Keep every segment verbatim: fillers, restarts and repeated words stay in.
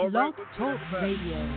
All right, Blog Talk Radio.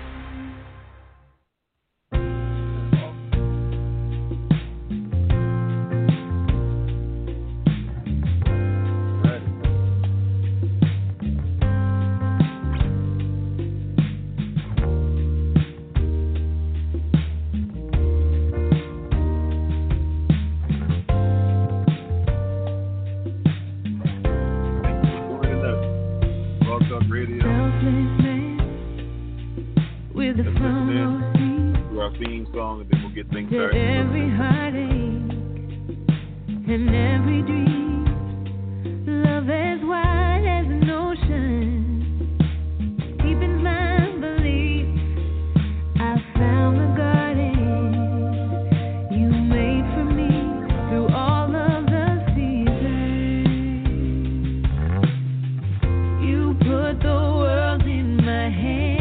Theme song, and then we'll get things started. Every heartache and every dream, love as wide as an ocean, deepens my belief. I found the garden you made for me through all of the seasons. You put the world in my hands.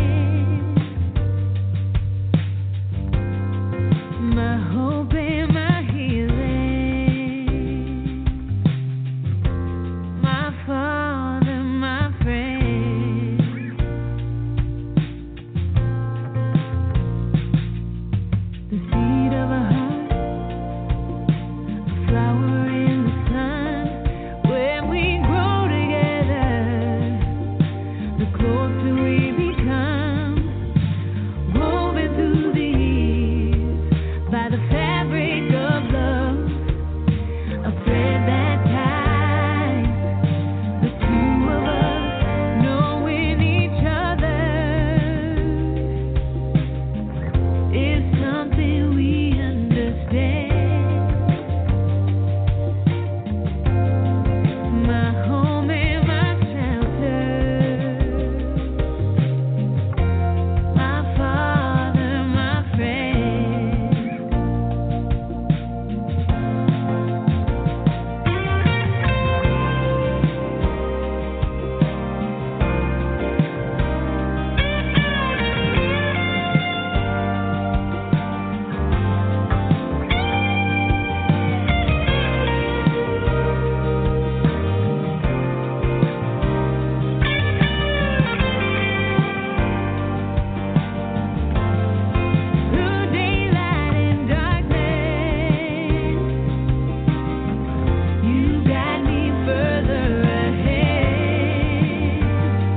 My hope and my healing, my Father, my friend. The seed of a heart, a flower in the sun. When we grow together, the closer we become, woven through the by the fabric of love, a thread that ties the two of us, knowing each other is something we understand. My home and my shelter, my Father, my friend. Through daylight and darkness, you guide me further ahead.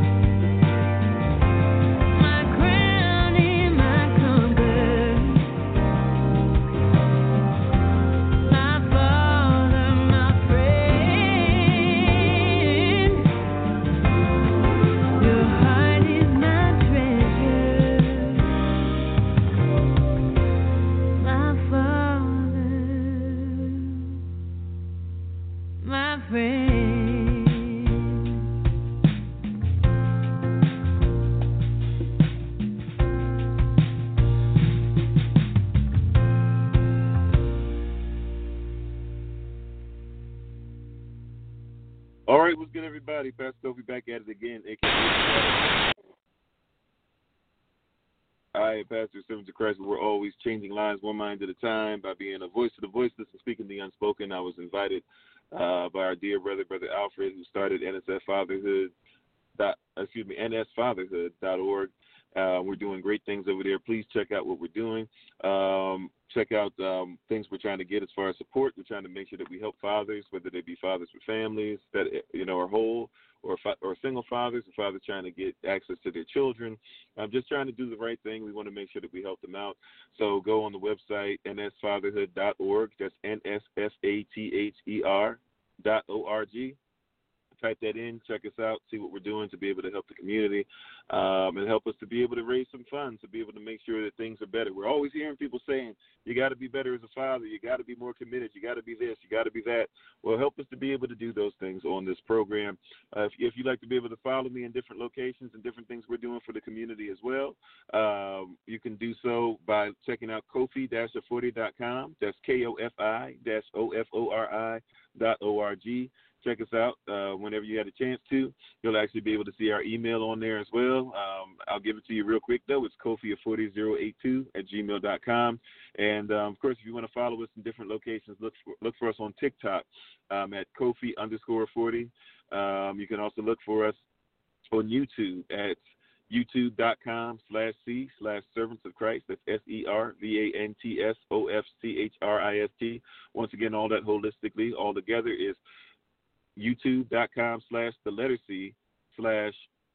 My crown and my compass, my Father, my friend. Your heart is my treasure. My Father, my friend. All right, what's good, everybody? Pastor Kofi back at it again, A K A I am Pastor Servants of Christ. We're always changing lives one mind at a time by being a voice to the voiceless and speaking the unspoken. I was invited uh, by our dear brother, Brother Alfred, who started N S F Fatherhood. Dot, excuse me, N S fatherhood dot org. Uh, we're doing great things over there. Please check out what we're doing. Um, check out um, things we're trying to get as far as support. We're trying to make sure that we help fathers, whether they be fathers with families that you know are whole, or fa- or single fathers, or fathers trying to get access to their children. I'm just trying to do the right thing. We want to make sure that we help them out. So go on the website N S fatherhood dot org. That's N S F A T H E R dot O R G. Type that in, check us out, see what we're doing to be able to help the community um, and help us to be able to raise some funds, to be able to make sure that things are better. We're always hearing people saying, you got to be better as a father, you got to be more committed, you got to be this, you got to be that. Well, help us to be able to do those things on this program. Uh, if, if you'd like to be able to follow me in different locations and different things we're doing for the community as well, um, you can do so by checking out kofi dash forty dot com. That's K O F I dash O F O R I dot O R G. Check us out uh, whenever you had a chance to. You'll actually be able to see our email on there as well. Um, I'll give it to you real quick, though. It's kofi forty zero eight two at gmail dot com. And, um, of course, if you want to follow us in different locations, look for, look for us on TikTok um, at Kofi underscore forty. Um, you can also look for us on YouTube at youtube.com slash C slash Servants of Christ. That's S E R V A N T S O F C H R I S T. Once again, all that holistically, all together is youtube.com slash the letter C slash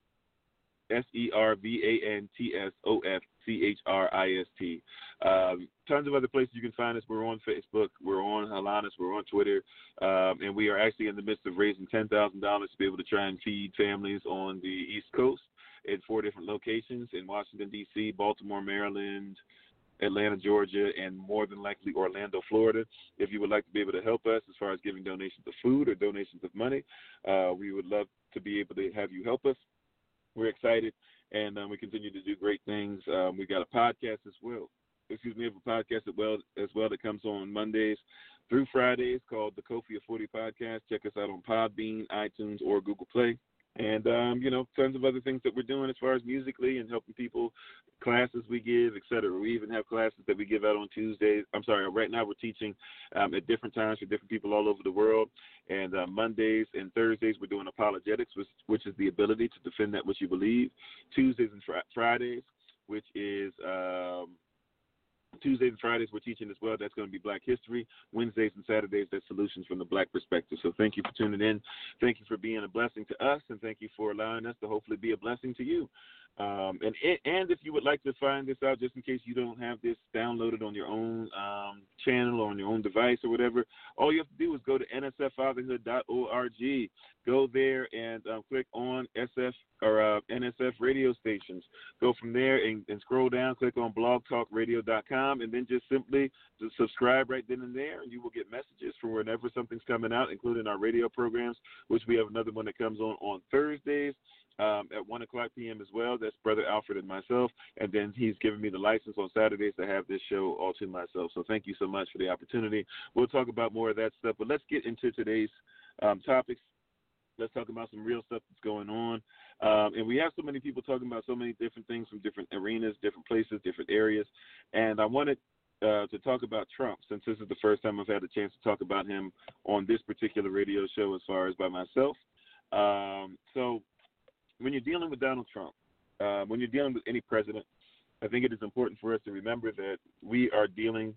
S E R V A N T S O F C H R I S T. Um, tons of other places you can find us. We're on Facebook. We're on Halanas. We're on Twitter. Um, and we are actually in the midst of raising ten thousand dollars to be able to try and feed families on the East Coast in four different locations in Washington, D C, Baltimore, Maryland, Atlanta, Georgia, and more than likely Orlando, Florida. If you would like to be able to help us as far as giving donations of food or donations of money, uh, we would love to be able to have you help us. We're excited, and um, we continue to do great things. Um, we got a podcast as well. Excuse me, we have a podcast as well, as well that comes on Mondays through Fridays called the Kofi of forty Podcast. Check us out on Podbean, iTunes, or Google Play. And, um, you know, tons of other things that we're doing as far as musically and helping people, classes we give, et cetera. We even have classes that we give out on Tuesdays. I'm sorry, right now we're teaching um, at different times for different people all over the world. And uh, Mondays and Thursdays we're doing apologetics, which, which is the ability to defend that which you believe. Tuesdays and fr- Fridays, which is um, Tuesdays and Fridays we're teaching as well. That's going to be Black History. Wednesdays and Saturdays, that's Solutions from the Black Perspective. So thank you for tuning in. Thank you for being a blessing to us, and thank you for allowing us to hopefully be a blessing to you. Um, and and if you would like to find this out, just in case you don't have this downloaded on your own um, channel or on your own device or whatever, all you have to do is go to N S F fatherhood dot org. Go there and um, click on S F or uh, N S F radio stations. Go from there and, and scroll down, click on blog talk radio dot com, and then just simply just subscribe right then and there, and you will get messages from whenever something's coming out, including our radio programs, which we have another one that comes on on Thursdays. Um, at one o'clock p.m. as well. That's Brother Alfred and myself. And then he's given me the license on Saturdays to have this show all to myself. So thank you so much for the opportunity. We'll talk about more of that stuff. But let's get into today's um, topics. Let's talk about some real stuff that's going on. Um, and we have so many people talking about so many different things from different arenas, different places, different areas. And I wanted uh, to talk about Trump, since this is the first time I've had a chance to talk about him on this particular radio show as far as by myself. Um, so when you're dealing with Donald Trump, uh, when you're dealing with any president, I think it is important for us to remember that we are dealing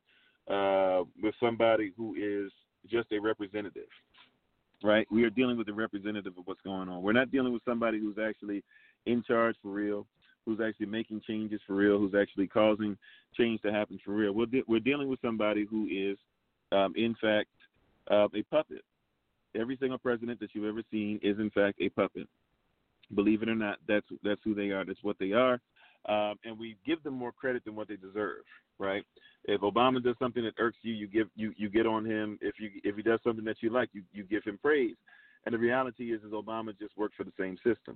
uh, with somebody who is just a representative, right? We are dealing with a representative of what's going on. We're not dealing with somebody who's actually in charge for real, who's actually making changes for real, who's actually causing change to happen for real. We're, de- we're dealing with somebody who is, um, in fact, uh, a puppet. Every single president that you've ever seen is, in fact, a puppet. Believe it or not, that's that's who they are. That's what they are, um, and we give them more credit than what they deserve, right? If Obama does something that irks you, you give you, you get on him. If you if he does something that you like, you, you give him praise. And the reality is, is Obama just worked for the same system.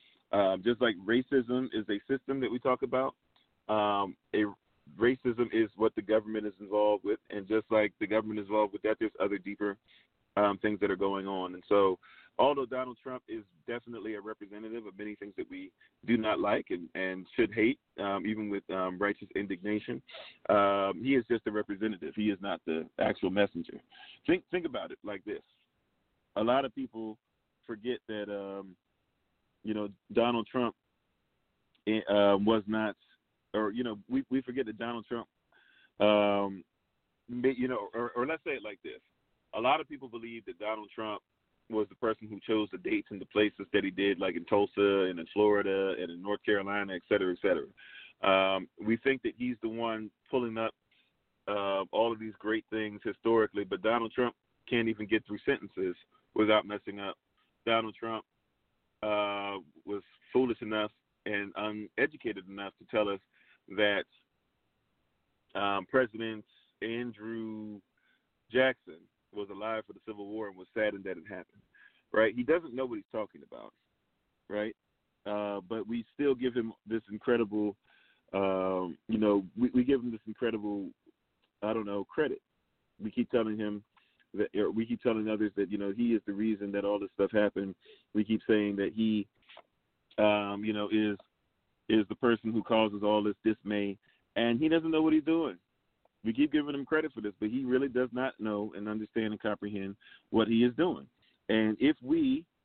Um, just like racism is a system that we talk about, um, a racism is what the government is involved with, and just like the government is involved with that, there's other deeper um, things that are going on, and so. Although Donald Trump is definitely a representative of many things that we do not like and, and should hate, um, even with um, righteous indignation, um, he is just a representative. He is not the actual messenger. Think think about it like this. A lot of people forget that, um, you know, Donald Trump uh, was not, or, you know, we, we forget that Donald Trump, um, may, you know, or, or let's say it like this. A lot of people believe that Donald Trump was the person who chose the dates and the places that he did, like in Tulsa and in Florida and in North Carolina, et cetera, et cetera. Um, we think that he's the one pulling up uh, all of these great things historically, but Donald Trump can't even get through sentences without messing up. Donald Trump uh, was foolish enough and uneducated enough to tell us that um, President Andrew Jackson was alive for the Civil War and was saddened that it happened, right? He doesn't know what he's talking about, right? Uh, but we still give him this incredible, um, you know, we, we give him this incredible, I don't know, credit. We keep telling him that, or we keep telling others that, you know, he is the reason that all this stuff happened. We keep saying that he, um, you know, is is the person who causes all this dismay, and he doesn't know what he's doing. We keep giving him credit for this, but he really does not know and understand and comprehend what he is doing. And if we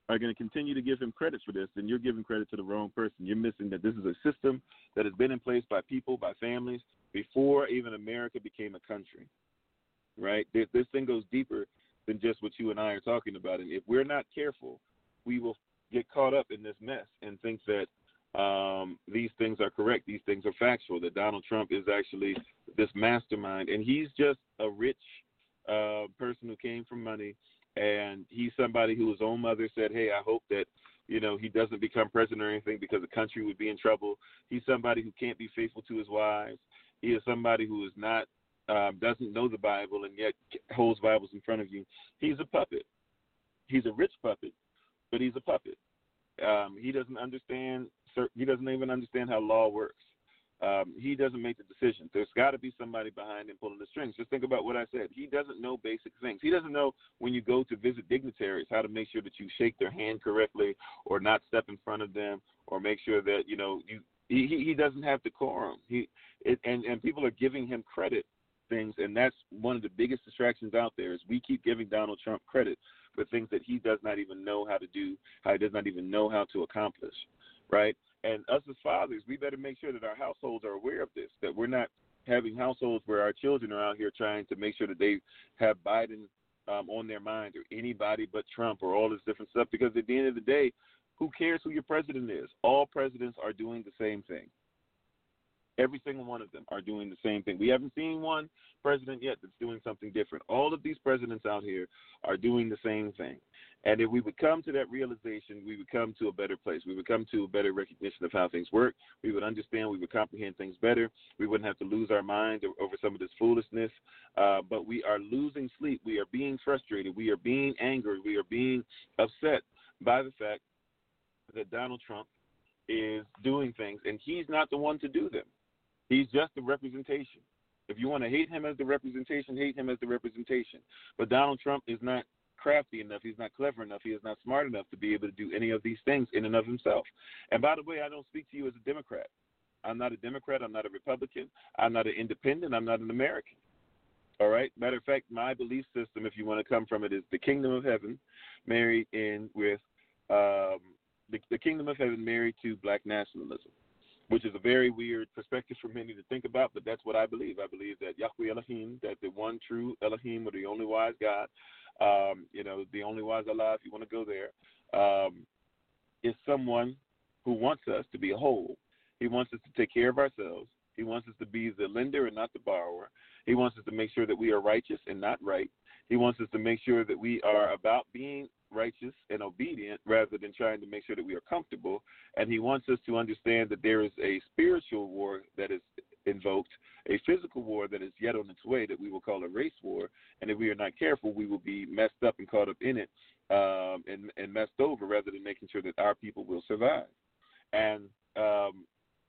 are going to continue to give him credit for this, then you're giving credit to the wrong person. You're missing that this is a system that has been in place by people, by families, before even America became a country, right? This, this thing goes deeper than just what you and I are talking about. And if we're not careful, we will get caught up in this mess and think that um, these things are correct, these things are factual, that Donald Trump is actually this mastermind. And he's just a rich uh, person who came from money. And he's somebody who his own mother said, hey, I hope that, you know, he doesn't become president or anything because the country would be in trouble. He's somebody who can't be faithful to his wives. He is somebody who is not, um, doesn't know the Bible and yet holds Bibles in front of you. He's a puppet. He's a rich puppet, but he's a puppet. Um, he doesn't understand, he doesn't even understand how law works. Um, he doesn't make the decisions. There's got to be somebody behind him pulling the strings. Just think about what I said. He doesn't know basic things. He doesn't know when you go to visit dignitaries how to make sure that you shake their hand correctly or not step in front of them or make sure that, you know, you he, he doesn't have decorum. He it, and, and people are giving him credit things, and that's one of the biggest distractions out there is we keep giving Donald Trump credit for things that he does not even know how to do, how he does not even know how to accomplish, right? And us as fathers, we better make sure that our households are aware of this, that we're not having households where our children are out here trying to make sure that they have Biden um, on their mind or anybody but Trump or all this different stuff, because at the end of the day, who cares who your president is? All presidents are doing the same thing. Every single one of them are doing the same thing. We haven't seen one president yet that's doing something different. All of these presidents out here are doing the same thing. And if we would come to that realization, we would come to a better place. We would come to a better recognition of how things work. We would understand. We would comprehend things better. We wouldn't have to lose our mind over some of this foolishness. Uh, but we are losing sleep. We are being frustrated. We are being angry. We are being upset by the fact that Donald Trump is doing things, and he's not the one to do them. He's just the representation. If you want to hate him as the representation, hate him as the representation. But Donald Trump is not crafty enough. He's not clever enough. He is not smart enough to be able to do any of these things in and of himself. And by the way, I don't speak to you as a Democrat. I'm not a Democrat. I'm not a Republican. I'm not an independent. I'm not an American. All right? Matter of fact, my belief system, if you want to come from it, is the kingdom of heaven married in with um, the, the kingdom of heaven married to black nationalism, which is a very weird perspective for many to think about, but that's what I believe. I believe that Yahweh Elohim, that the one true Elohim, or the only wise God, um, you know, the only wise Allah, if you want to go there, um, is someone who wants us to be whole. He wants us to take care of ourselves. He wants us to be the lender and not the borrower. He wants us to make sure that we are righteous and not right. He wants us to make sure that we are about being righteous and obedient rather than trying to make sure that we are comfortable. And he wants us to understand that there is a spiritual war that is invoked, a physical war that is yet on its way that we will call a race war. And if we are not careful, we will be messed up and caught up in it um, and, and messed over rather than making sure that our people will survive. And um,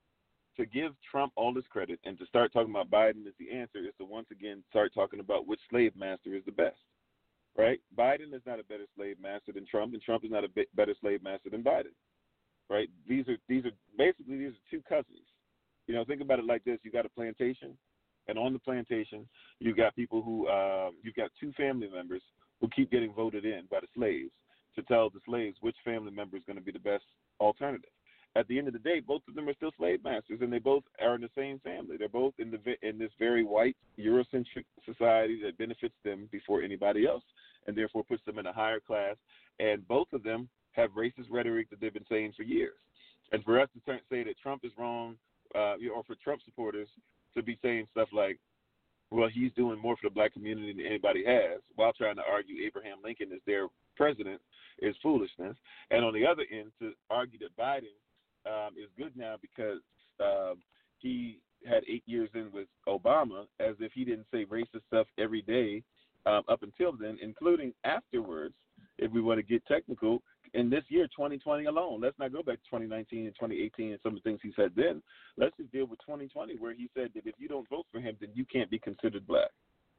to give Trump all this credit and to start talking about Biden as the answer is to once again start talking about which slave master is the best. Right? Biden is not a better slave master than Trump, and Trump is not a bit better slave master than Biden. Right? These are these are basically these are two cousins. You know, think about it like this: you got a plantation, and on the plantation, you got people who uh, you've got two family members who keep getting voted in by the slaves to tell the slaves which family member is going to be the best alternative. At the end of the day, both of them are still slave masters, and they both are in the same family. They're both in the in this very white Eurocentric society that benefits them before anybody else, and therefore puts them in a higher class. And both of them have racist rhetoric that they've been saying for years. And for us to turn, say that Trump is wrong, uh, or for Trump supporters to be saying stuff like, well, he's doing more for the black community than anybody has, while trying to argue Abraham Lincoln is their president, is foolishness. And on the other end, to argue that Biden Um, is good now because um, he had eight years in with Obama, as if he didn't say racist stuff every day um, up until then, including afterwards, if we want to get technical, in this year, twenty twenty alone. Let's not go back to twenty nineteen and twenty eighteen and some of the things he said then. Let's just deal with twenty twenty, where he said that if you don't vote for him, then you can't be considered black,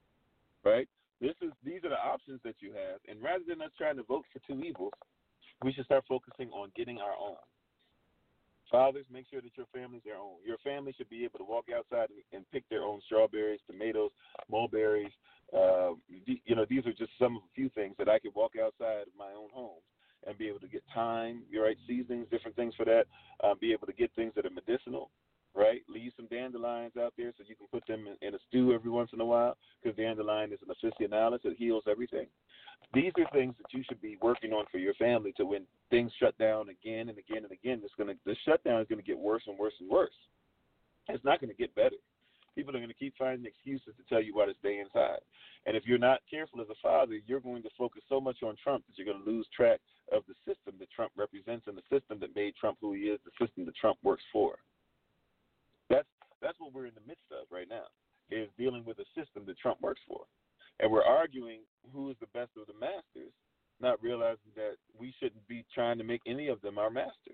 right? This is These are the options that you have, and rather than us trying to vote for two evils, we should start focusing on getting our own. Fathers, make sure that your family's their own. Your family should be able to walk outside and, and pick their own strawberries, tomatoes, mulberries. Uh, you know, these are just some of a few things that I could walk outside of my own home and be able to get thyme, right, seasonings, different things for that. Um, be able to get things that are medicinal, right? Leave some dandelions out there so you can put them in, in a stew every once in a while, because dandelion is an officinalis. It heals everything. These are things that you should be working on for your family, to when things shut down again and again and again, it's gonna the shutdown is going to get worse and worse and worse. It's not going to get better. People are going to keep finding excuses to tell you why to stay inside. And if you're not careful as a father, you're going to focus so much on Trump that you're going to lose track of the system that Trump represents and the system that made Trump who he is, the system that Trump works for. That's that's what we're in the midst of right now, is dealing with a system that Trump works for. And we're arguing who is the best of the masters, not realizing that we shouldn't be trying to make any of them our master.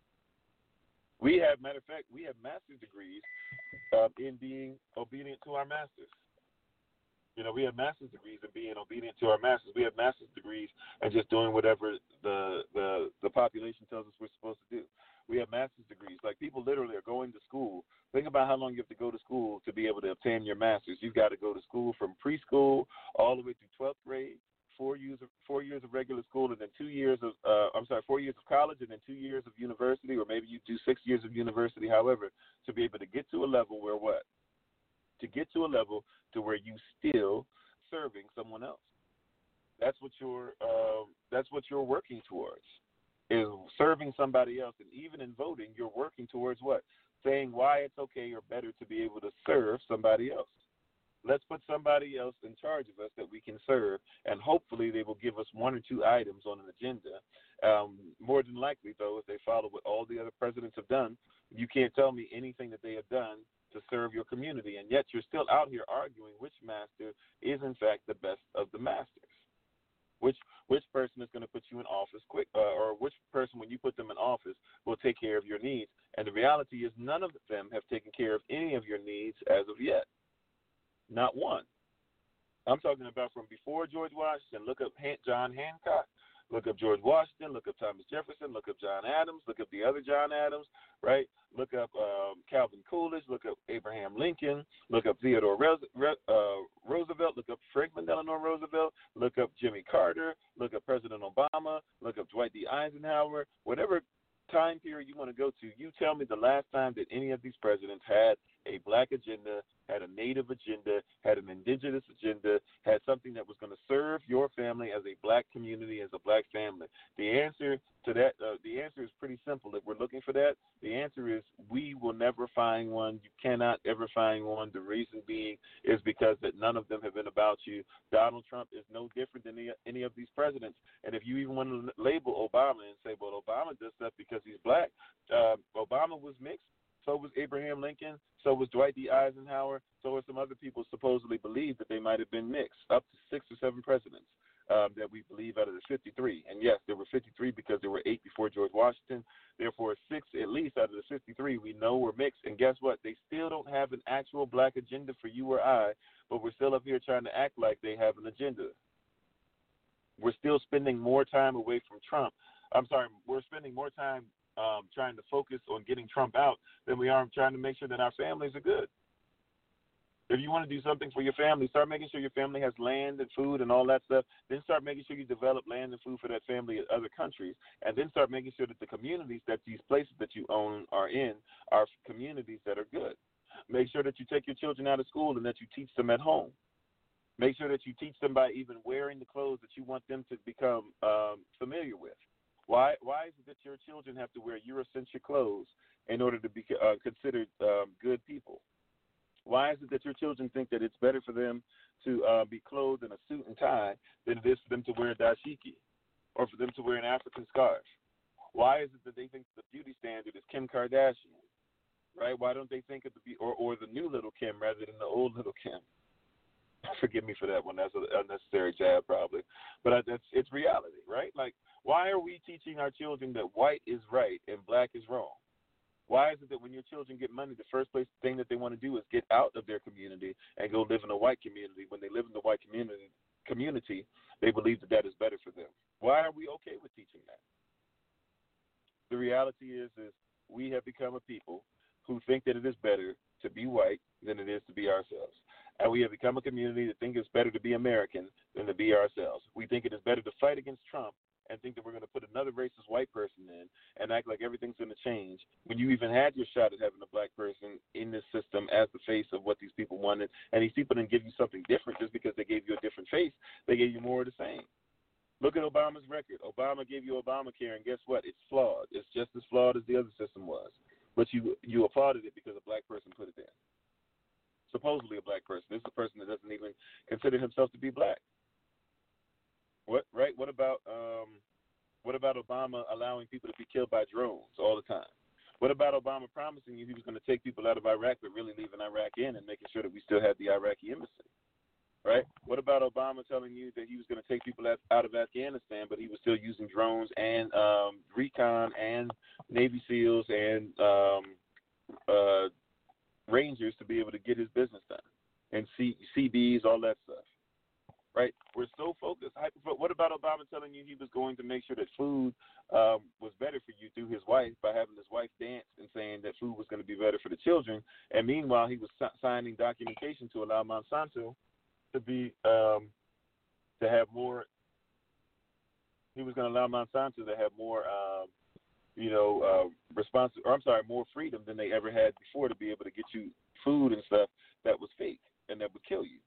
We have, matter of fact, we have master's degrees uh, in being obedient to our masters. You know, we have master's degrees in being obedient to our masters. We have master's degrees in just doing whatever the, the, the population tells us we're supposed to do. We have master's degrees. Like, people literally are going to school. Think about how long you have to go to school to be able to obtain your master's. You've got to go to school from preschool all the way through twelfth grade, four years of four years of regular school, and then two years of uh, I'm sorry, four years of college, and then two years of university, or maybe you do six years of university. However, to be able to get to a level where what? To get to a level to where you still serving someone else. That's what you're um, that's what you're working towards, is serving somebody else. And even in voting, you're working towards what? Saying why it's okay or better to be able to serve somebody else. Let's put somebody else in charge of us that we can serve, and hopefully they will give us one or two items on an agenda. Um, more than likely, though, if they follow what all the other presidents have done, you can't tell me anything that they have done to serve your community, and yet you're still out here arguing which master is, in fact, the best of the masters. Which which person is going to put you in office quick, uh, or which person, when you put them in office, will take care of your needs. And the reality is none of them have taken care of any of your needs as of yet. Not one. I'm talking about from before George Washington. Look up John Hancock. Look up George Washington. Look up Thomas Jefferson. Look up John Adams. Look up the other John Adams, right? Look up um, Calvin Coolidge. Look up Abraham Lincoln. Look up Theodore uh, Roosevelt. Look up Franklin Delano Roosevelt. Look up Jimmy Carter. Look up President Obama. Look up Dwight D. Eisenhower. Whatever time period you want to go to, you tell me the last time that any of these presidents had a black agenda, had a native agenda, had an indigenous agenda, had something that was going to serve your family as a black community, as a black family. The answer to that, uh, the answer is pretty simple. If we're looking for that, the answer is we will never find one. You cannot ever find one. The reason being is because that none of them have been about you. Donald Trump is no different than any, any of these presidents. And if you even want to label Obama and say, well, Obama does stuff because he's black, uh, Obama was mixed. So was Abraham Lincoln. So was Dwight D. Eisenhower. So were some other people supposedly believe that they might have been mixed, up to six or seven presidents um, that we believe out of the fifty-three. And, yes, there were fifty-three because there were eight before George Washington. Therefore, six at least out of the fifty-three we know were mixed. And guess what? They still don't have an actual black agenda for you or I, but we're still up here trying to act like they have an agenda. We're still spending more time away from Trump. I'm sorry, we're spending more time Um, trying to focus on getting Trump out than we are trying to make sure that our families are good. If you want to do something for your family, start making sure your family has land and food and all that stuff. Then start making sure you develop land and food for that family in other countries. And then start making sure that the communities that these places that you own are in are communities that are good. Make sure that you take your children out of school and that you teach them at home. Make sure that you teach them by even wearing the clothes that you want them to become um, familiar with. Why why is it that your children have to wear Eurocentric clothes in order to be uh, considered um, good people? Why is it that your children think that it's better for them to uh, be clothed in a suit and tie than it is for them to wear a dashiki or for them to wear an African scarf? Why is it that they think the beauty standard is Kim Kardashian, right? Why don't they think of the or, or the new little Kim rather than the old little Kim? Forgive me for that one. That's an unnecessary jab, probably. But that's it's reality, right? Like, why are we teaching our children that white is right and black is wrong? Why is it that when your children get money, the first place thing that they want to do is get out of their community and go live in a white community? When they live in the white community, community, they believe that that is better for them. Why are we okay with teaching that? The reality is, is we have become a people who think that it is better to be white than it is to be ourselves. And we have become a community that thinks it's better to be American than to be ourselves. We think it is better to fight against Trump and think that we're going to put another racist white person in and act like everything's going to change when you even had your shot at having a black person in this system as the face of what these people wanted, and these people didn't give you something different just because they gave you a different face. They gave you more of the same. Look at Obama's record. Obama gave you Obamacare, and guess what? It's flawed. It's just as flawed as the other system was. But you you applauded it because a black person put it there. Supposedly a black person. This is a person that doesn't even consider himself to be black. What right? What about um, what about Obama allowing people to be killed by drones all the time? What about Obama promising you he was going to take people out of Iraq but really leaving Iraq in and making sure that we still had the Iraqi embassy? Right? What about Obama telling you that he was going to take people out of Afghanistan, but he was still using drones and um, recon and Navy SEALs and um, uh, Rangers to be able to get his business done, and C- CBs, all that stuff. Right? We're so focused. What about Obama telling you he was going to make sure that food um, was better for you through his wife by having his wife dance and saying that food was going to be better for the children, and meanwhile he was signing documentation to allow Monsanto to be um, to have more. He was going to allow Monsanto to have more, um, you know, uh, response. Or I'm sorry, more freedom than they ever had before to be able to get you food and stuff that was fake and that would kill you.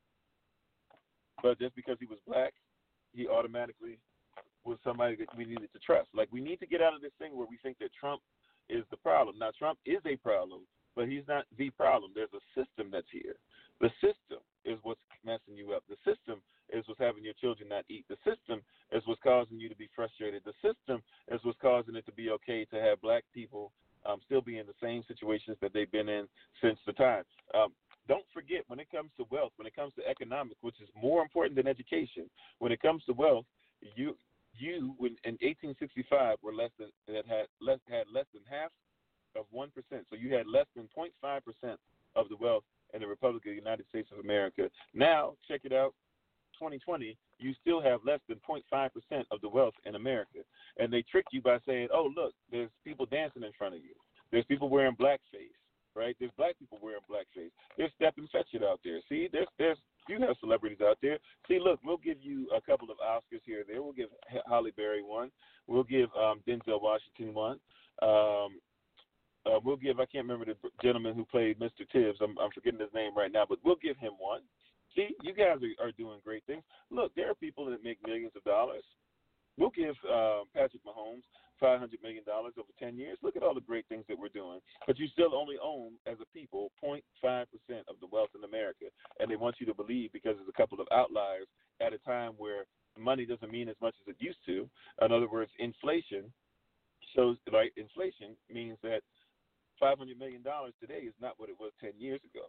But just because he was black, he automatically was somebody that we needed to trust. Like, we need to get out of this thing where we think that Trump is the problem. Now, Trump is a problem, but he's not the problem. There's a system that's here. The system is what's messing you up. The system is what's having your children not eat. The system is what's causing you to be frustrated. The system is what's causing it to be okay to have black people um, still be in the same situations that they've been in since the time. Um, don't forget, when it comes to wealth, when it comes to economics, which is more important than education, when it comes to wealth, you you when, in eighteen sixty-five were less than that had less had less than half of one percent. So you had less than zero point five percent of the wealth in the Republic of the United States of America. Now, check it out, twenty twenty, you still have less than zero point five percent of the wealth in America. And they tricked you by saying, oh, look, there's people dancing in front of you. There's people wearing blackface, right? There's black people wearing blackface. There's Stephen Fetchit out there. See, there's, there's you have celebrities out there. See, look, we'll give you a couple of Oscars here or there. We'll give Halle Berry one. We'll give um, Denzel Washington one. Um, Uh, we'll give, I can't remember the gentleman who played Mister Tibbs. I'm, I'm forgetting his name right now, but we'll give him one. See, you guys are, are doing great things. Look, there are people that make millions of dollars. We'll give uh, Patrick Mahomes five hundred million dollars over ten years. Look at all the great things that we're doing. But you still only own, as a people, zero point five percent of the wealth in America. And they want you to believe, because there's a couple of outliers at a time where money doesn't mean as much as it used to. In other words, inflation shows, like, inflation means that five hundred million dollars today is not what it was ten years ago.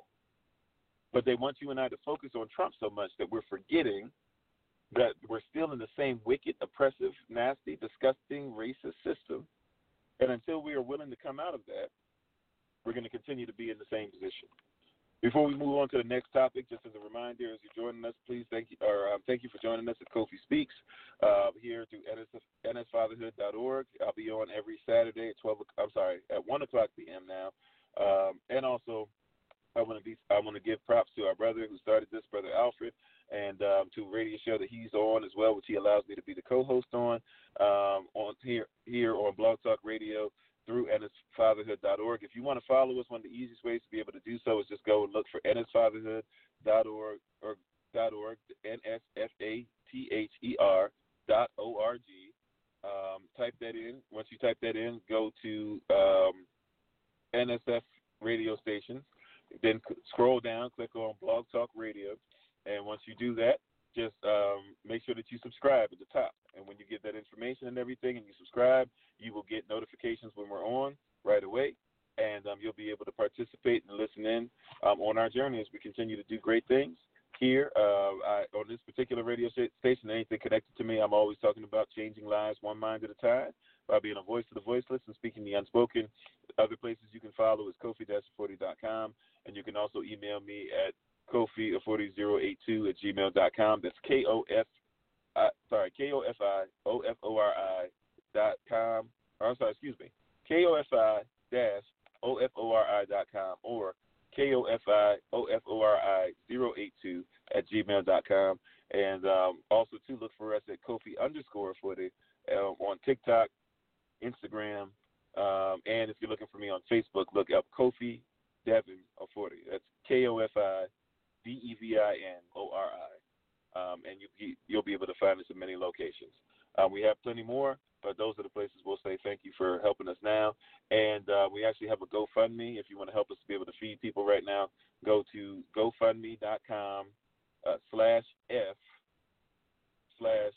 But they want you and I to focus on Trump so much that we're forgetting that we're still in the same wicked, oppressive, nasty, disgusting, racist system. And until we are willing to come out of that, we're going to continue to be in the same position. Before we move on to the next topic, just as a reminder, as you're joining us, please thank you, or um, thank you for joining us at Kofi Speaks uh, here through N S fatherhood dot org. I'll be on every Saturday at twelve. I'm sorry, at one o'clock p.m. now, um, and also I want to be I want to give props to our brother who started this, Brother Alfred, and um, to a radio show that he's on as well, which he allows me to be the co-host on um, on here here on Blog Talk Radio through N S fatherhood dot org. If you want to follow us, one of the easiest ways to be able to do so is just go and look for N S fatherhood dot org or .org, N S F A T H E R dot O R G. Um, type that in. Once you type that in, go to um, N S F radio stations. Then scroll down, click on Blog Talk Radio, and once you do that, just um, make sure that you subscribe at the top. And when you get that information and everything and you subscribe, you will get notifications when we're on right away, and um, you'll be able to participate and listen in um, on our journey as we continue to do great things here. Uh, I, on this particular radio station, anything connected to me, I'm always talking about changing lives one mind at a time by being a voice to the voiceless and speaking the unspoken. Other places you can follow is kofi dash forty dot com, and you can also email me at kofi forty zero eight two at gmail dot com. That's K O F I, sorry, K O F I O F O R I dot com. Or, I'm sorry, excuse me, K O F I dash O F O R I dot com or K O F I O F O R I zero eight two at gmail dot com. And um, also, to look for us at Kofi underscore forty uh, on TikTok, Instagram, um, and if you're looking for me on Facebook, look up Kofi Devin Ofori. That's K O F I D E V I N O R I. Um, and you, you'll be able to find us in many locations. Um, we have plenty more, but those are the places we'll say thank you for helping us now. And uh, we actually have a GoFundMe. If you want to help us to be able to feed people right now, go to GoFundMe.com uh, slash F slash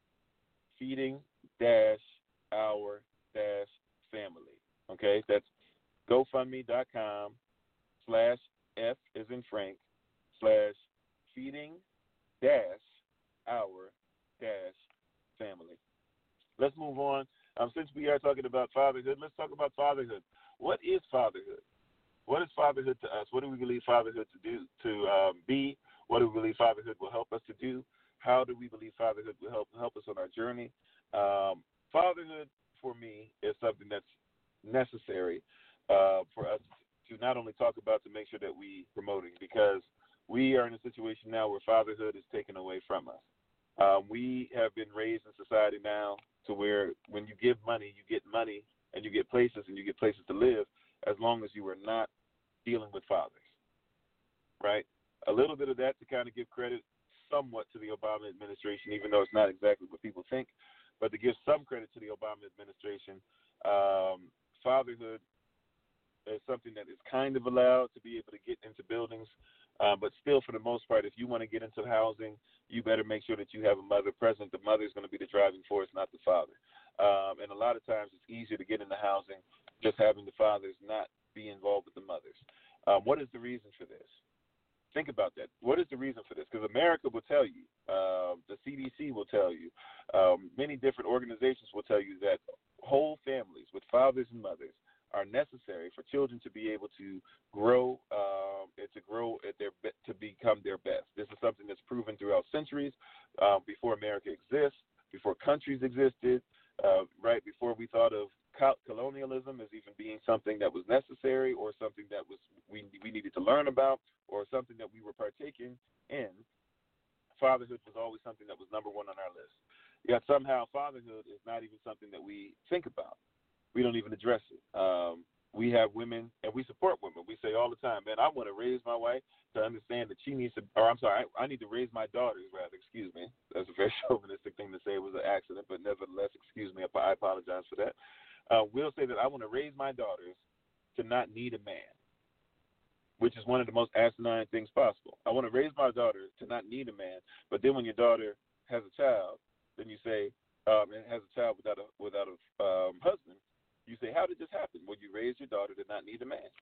feeding dash our dash family. Okay, that's GoFundMe.com slash F as in Frank slash feeding dash our dash family. Let's move on. Um, since we are talking about fatherhood, let's talk about fatherhood. What is fatherhood? What is fatherhood to us? What do we believe fatherhood to do to um, be? What do we believe fatherhood will help us to do? How do we believe fatherhood will help help us on our journey? Um, fatherhood, for me, is something that's necessary uh, for us to not only talk about, to make sure that we promote it, because we are in a situation now where fatherhood is taken away from us. Um, we have been raised in society now to where when you give money, you get money and you get places and you get places to live, as long as you are not dealing with fathers, right? A little bit of that to kind of give credit somewhat to the Obama administration, even though it's not exactly what people think, but to give some credit to the Obama administration. Um, fatherhood is something that is kind of allowed to be able to get into buildings, uh, but still, for the most part, if you want to get into housing, you better make sure that you have a mother present. The mother is going to be the driving force, not the father. Um, and a lot of times it's easier to get into housing just having the fathers not be involved with the mothers. Um, what is the reason for this? Think about that. What is the reason for this? Because America will tell you, um, the C D C will tell you, um, many different organizations will tell you that whole families with fathers and mothers are necessary for children to be able to grow um, and to grow at their be- to become their best. This is something that's proven throughout centuries, uh, before America exists, before countries existed, uh, right before we thought of colonialism as even being something that was necessary or something that was we we needed to learn about or something that we were partaking in. Fatherhood was always something that was number one on our list. Yet somehow fatherhood is not even something that we think about. We don't even address it. Um, we have women, and we support women. We say all the time, man, I want to raise my wife to understand that she needs to, or I'm sorry, I, I need to raise my daughters, rather, excuse me. That's a very chauvinistic thing to say. It was an accident, but nevertheless, excuse me, I apologize for that. Uh, we'll say that I want to raise my daughters to not need a man, which is one of the most asinine things possible. I want to raise my daughter to not need a man, but then when your daughter has a child, then you say, um, and has a child without a without a um, husband, you say, how did this happen? Well, you raised your daughter to not need a man.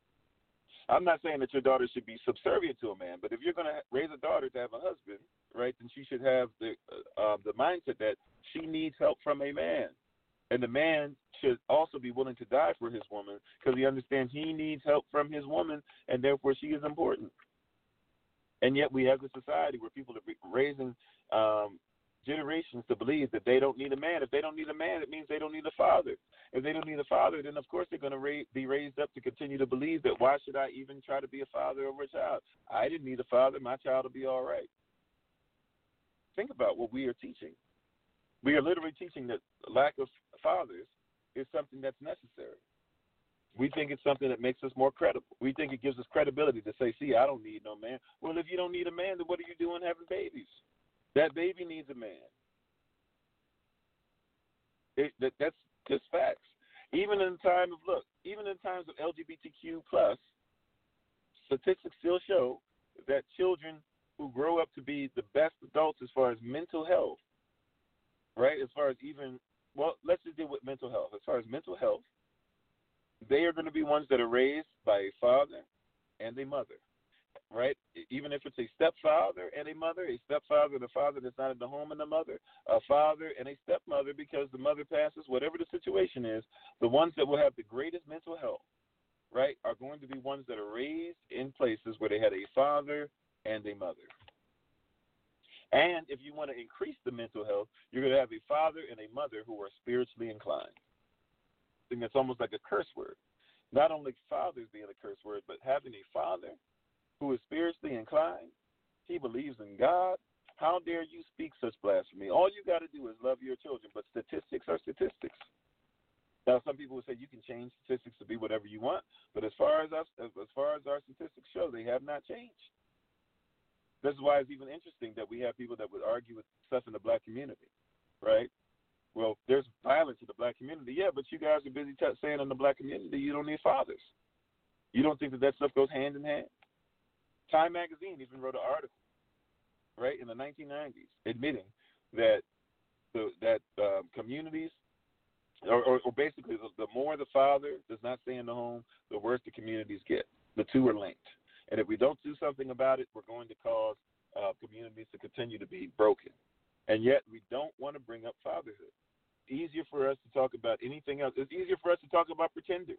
I'm not saying that your daughter should be subservient to a man, but if you're going to raise a daughter to have a husband, right, then she should have the uh, the mindset that she needs help from a man. And the man should also be willing to die for his woman because he understands he needs help from his woman, and therefore she is important. And yet we have a society where people are raising um, generations to believe that they don't need a man. If they don't need a man, it means they don't need a father. If they don't need a father, then of course they're going to ra- be raised up to continue to believe that why should I even try to be a father over a child? I didn't need a father. My child will be all right. Think about what we are teaching. We are literally teaching that lack of fathers is something that's necessary. We think it's something that makes us more credible. We think it gives us credibility to say, see, I don't need no man. Well, if you don't need a man, then what are you doing having babies? That baby needs a man. It, that, that's just facts. Even in time of, look, even in times of L G B T Q plus, statistics still show that children who grow up to be the best adults as far as mental health, right, as far as even, well, let's just deal with mental health. As far as mental health, they are going to be ones that are raised by a father and a mother, right? Even if it's a stepfather and a mother, a stepfather and a father that's not in the home and the mother, a father and a stepmother because the mother passes, whatever the situation is, the ones that will have the greatest mental health, right, are going to be ones that are raised in places where they had a father and a mother. And if you want to increase the mental health, you're going to have a father and a mother who are spiritually inclined. I think that's almost like a curse word. Not only fathers being a curse word, but having a father who is spiritually inclined, he believes in God, How dare you speak such blasphemy? All you got to do is love your children, but statistics are statistics. Now, some people would say you can change statistics to be whatever you want, but as far as us, as, as far as our statistics show, they have not changed. This is why it's even interesting that we have people that would argue with stuff in the black community, right? Well, there's violence in the black community. Yeah, but you guys are busy t- saying in the black community you don't need fathers. You don't think that that stuff goes hand in hand? Time magazine even wrote an article, right, in the nineteen nineties, admitting that the, that um, communities, or, or, or basically the, the more the father does not stay in the home, the worse the communities get. The two are linked. And if we don't do something about it, we're going to cause uh, communities to continue to be broken. And yet we don't want to bring up fatherhood. It's easier for us to talk about anything else. It's easier for us to talk about pretenders.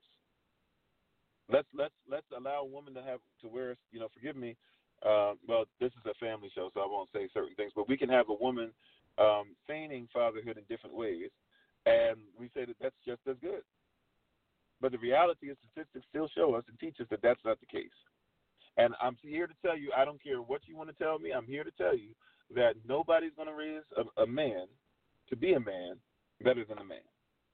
Let's let's let's allow a woman to have to wear, you know, forgive me. Uh, well, this is a family show, so I won't say certain things. But we can have a woman um, feigning fatherhood in different ways, and we say that that's just as good. But the reality is, statistics still show us and teach us that that's not the case. And I'm here to tell you, I don't care what you want to tell me, I'm here to tell you that nobody's going to raise a, a man to be a man better than a man.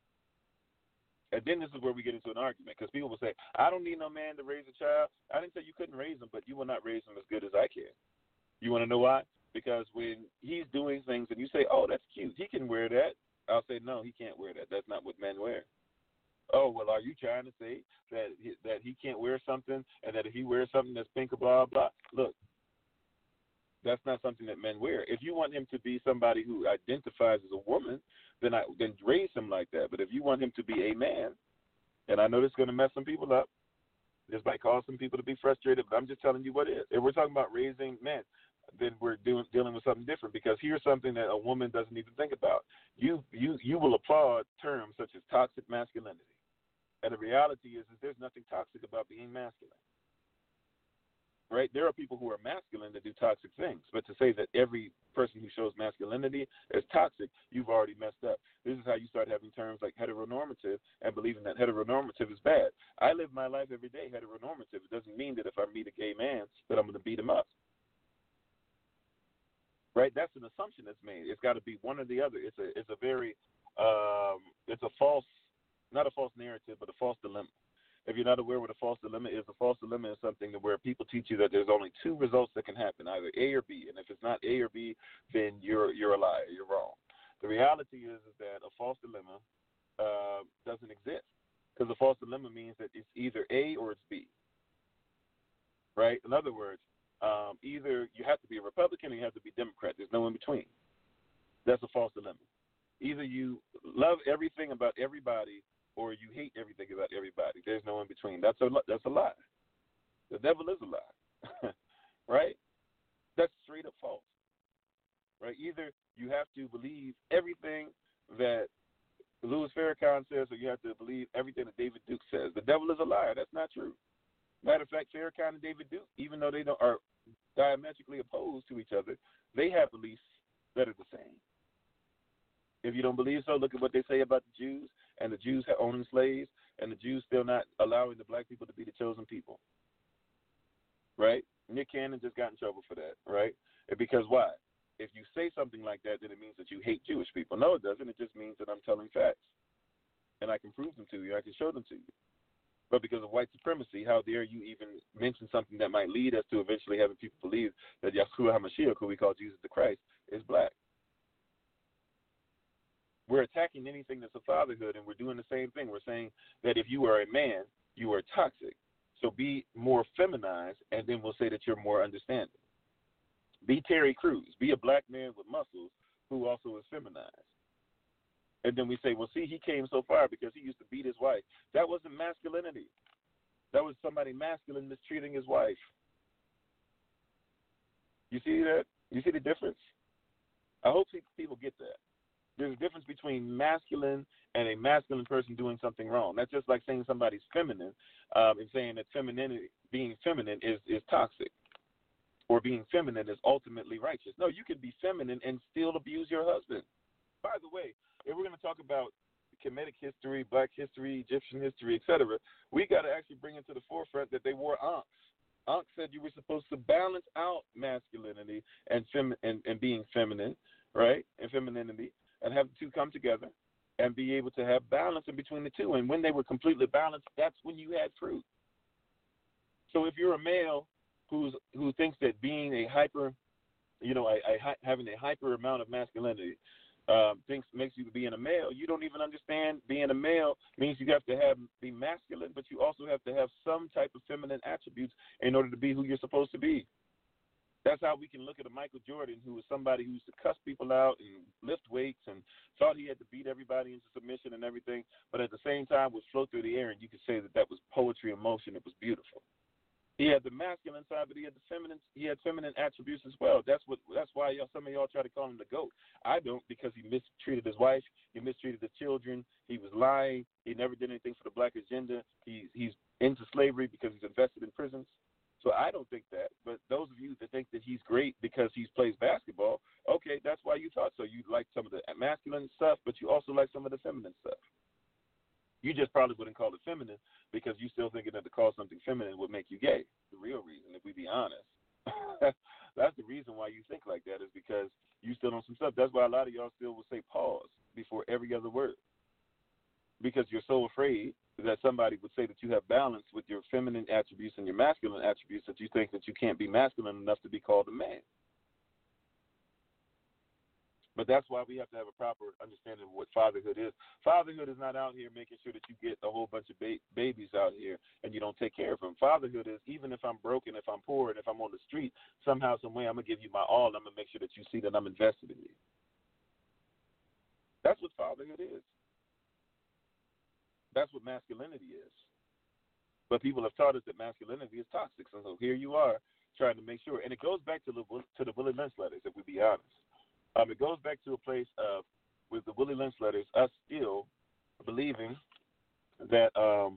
And then this is where we get into an argument, because people will say, I don't need no man to raise a child. I didn't say you couldn't raise him, but you will not raise him as good as I can. You want to know why? Because when he's doing things and you say, oh, that's cute, he can wear that, I'll say, no, he can't wear that. That's not what men wear. Oh, well, are you trying to say that he, that he can't wear something, and that if he wears something that's pink or blah, blah? Look, that's not something that men wear. If you want him to be somebody who identifies as a woman, then I then raise him like that. But if you want him to be a man, and I know this is going to mess some people up, this might cause some people to be frustrated, but I'm just telling you what it is. If we're talking about raising men, then we're doing, dealing with something different, because here's something that a woman doesn't even think about. You you you will applaud terms such as toxic masculinity. And the reality is, is there's nothing toxic about being masculine. Right? There are people who are masculine that do toxic things. But to say that every person who shows masculinity is toxic, you've already messed up. This is how you start having terms like heteronormative and believing that heteronormative is bad. I live my life every day heteronormative. It doesn't mean that if I meet a gay man that I'm going to beat him up. Right? That's an assumption that's made. It's got to be one or the other. It's a it's a very um, it's a false, not a false narrative, but a false dilemma. If you're not aware what a false dilemma is, a false dilemma is something where people teach you that there's only two results that can happen, either A or B. And if it's not A or B, then you're you're a liar. You're wrong. The reality is, is that a false dilemma uh, doesn't exist, because a false dilemma means that it's either A or it's B. Right? In other words, um, either you have to be a Republican or you have to be Democrat. There's no in between. That's a false dilemma. Either you love everything about everybody or you hate everything about everybody. There's no in between. That's a that's a lie. The devil is a lie, right? That's straight up false, right? Either you have to believe everything that Louis Farrakhan says, or you have to believe everything that David Duke says. The devil is a liar. That's not true. Matter of fact, Farrakhan and David Duke, even though they don't, are diametrically opposed to each other, they have beliefs that are the same. If you don't believe so, look at what they say about the Jews, and the Jews owning slaves, and the Jews still not allowing the black people to be the chosen people. Right? Nick Cannon just got in trouble for that, right? And because why? If you say something like that, then it means that you hate Jewish people. No, it doesn't. It just means that I'm telling facts. And I can prove them to you. I can show them to you. But because of white supremacy, how dare you even mention something that might lead us to eventually having people believe that Yahshua HaMashiach, who we call Jesus the Christ, is black. We're attacking anything that's a fatherhood, and we're doing the same thing. We're saying that if you are a man, you are toxic. So be more feminized, and then we'll say that you're more understanding. Be Terry Crews. Be a black man with muscles who also is feminized. And then we say, well, see, he came so far because he used to beat his wife. That wasn't masculinity. That was somebody masculine mistreating his wife. You see that? You see the difference? I hope people get that. There's a difference between masculine and a masculine person doing something wrong. That's just like saying somebody's feminine um, and saying that femininity, being feminine is, is toxic, or being feminine is ultimately righteous. No, you can be feminine and still abuse your husband. By the way, if we're going to talk about Kemetic history, black history, Egyptian history, et cetera, we got to actually bring into the forefront that they wore ankhs. Ankh said you were supposed to balance out masculinity and fem- and, and being feminine, right? And femininity, and have the two come together and be able to have balance in between the two. And when they were completely balanced, that's when you had fruit. So if you're a male who's who thinks that being a hyper, you know, a, a, having a hyper amount of masculinity um, thinks makes you being a male, you don't even understand being a male means you have to have be masculine, but you also have to have some type of feminine attributes in order to be who you're supposed to be. That's how we can look at a Michael Jordan, who was somebody who used to cuss people out and lift weights and thought he had to beat everybody into submission and everything, but at the same time would float through the air, and you could say that that was poetry in motion. It was beautiful. He had the masculine side, but he had the feminine. He had feminine attributes as well. That's what. That's why y'all, some of y'all try to call him the GOAT. I don't, because he mistreated his wife. He mistreated his children. He was lying. He never did anything for the black agenda. He, he's into slavery because he's invested in prisons. So I don't think that. But those of you that think that he's great because he plays basketball, okay, that's why you thought so. You like some of the masculine stuff, but you also like some of the feminine stuff. You just probably wouldn't call it feminine because you still thinking that to call something feminine would make you gay. The real reason, if we be honest. That's the reason why you think like that, is because you still on some stuff. That's why a lot of y'all still will say pause before every other word, because you're so afraid that somebody would say that you have balance with your feminine attributes and your masculine attributes that you think that you can't be masculine enough to be called a man. But that's why we have to have a proper understanding of what fatherhood is. Fatherhood is not out here making sure that you get a whole bunch of ba- babies out here and you don't take care of them. Fatherhood is, even if I'm broken, if I'm poor, and if I'm on the street, somehow, some way, I'm going to give you my all. I'm going to make sure that you see that I'm invested in you. That's what fatherhood is. That's what masculinity is. But people have taught us that masculinity is toxic. So, so here you are trying to make sure. And it goes back to the, to the Willie Lynch letters, if we be honest. Um, it goes back to a place of, with the Willie Lynch letters, us still believing that, um,